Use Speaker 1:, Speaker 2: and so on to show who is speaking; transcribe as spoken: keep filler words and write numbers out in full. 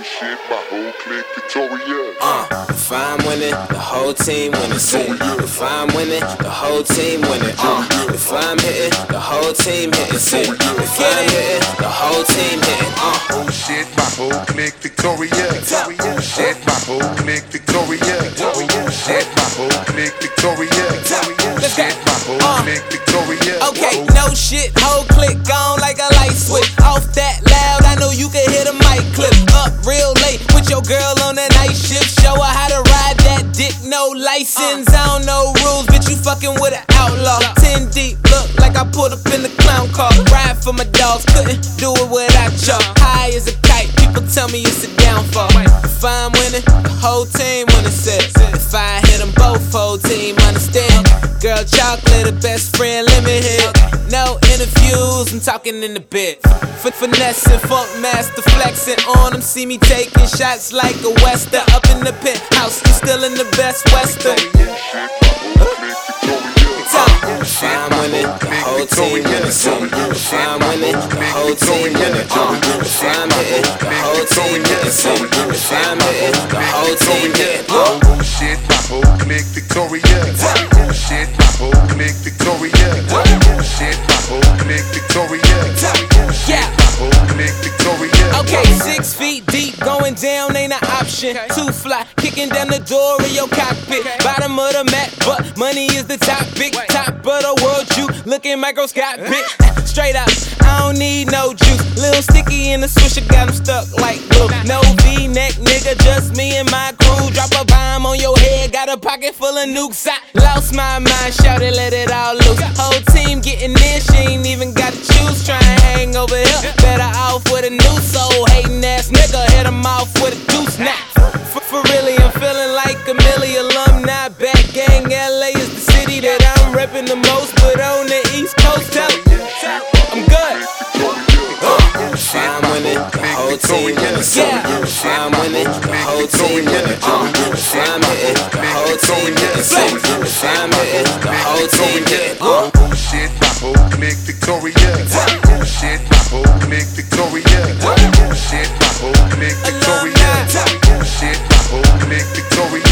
Speaker 1: shit, my whole clique victorious.
Speaker 2: Uh, if I'm winning, the whole team winning. If I'm winning, the whole team winning. Uh, if I'm hitting, the whole team hitting. If I'm hitting, the whole team hitting. Uh,
Speaker 1: oh shit, my whole clique victorious. Oh shit, my whole clique victorious. Oh shit, my whole clique victorious. Oh shit, my whole clique victorious.
Speaker 2: Okay, no shit, whole click on like a light switch. Off that loud, I know you can hear the mic clip. Up real late with your girl on the night shift. Show her how to ride that dick, no license. I don't know rules, bitch, you fucking with an outlaw. Ten deep, look like I pulled up in the clown car. Ride for my dogs, couldn't do it without y'all. High as a kite, people tell me it's a downfall. If I'm winning, the whole team winning set. If I hit them both, whole team understand. Girl chocolate, the best friend limit hit. No interviews, I'm talking in the bit. For finessing, funk master flexing on them. See me taking shots like a wester. Up in the penthouse, you still in the best western. If I'm winning, the whole team winning. If I'm winning, the whole team winning. If I'm hitting, the whole team hitting. If I'm hitting, the whole team hitting.
Speaker 1: Oh shit, my whole clique victorious. Oh shit, my whole clique victorious. Oh shit, my whole clique victorious.
Speaker 2: Yeah.
Speaker 1: My whole clique victorious.
Speaker 2: Okay, six feet deep, going down ain't an option. Too fly, kicking down the door of your cockpit. Bottom of the map, but money is the topic. Top of the world, you looking microscopic. Straight up, I don't need no juice. Little sticky in the swisher, got him stuck like glue. No V-neck, nigga, just me and my crew. Drop a bomb on your head, got a pocket full of nukes. I lost my mind, shouted, let it all loose. Whole team getting in, she ain't even got to choose. Try and hang over here, better off with a new soul. Hating ass nigga, hit him off with a deuce now. For, for really, I'm feeling like a million alumni. Back gang, L A is the city that I'm repping the most. But on the East Coast, tell I'm good. Uh, if I'm winning, the whole team winning. Yeah. If I'm winning, the whole team winning. Uh, if I'm hitting, the whole team hitting. If I'm hitting, the whole team hitting. Uh.
Speaker 1: Oh shit, my whole clique victorious. Oh shit, my whole clique victorious. Oh shit, my whole clique victorious. Oh shit, my whole clique victorious.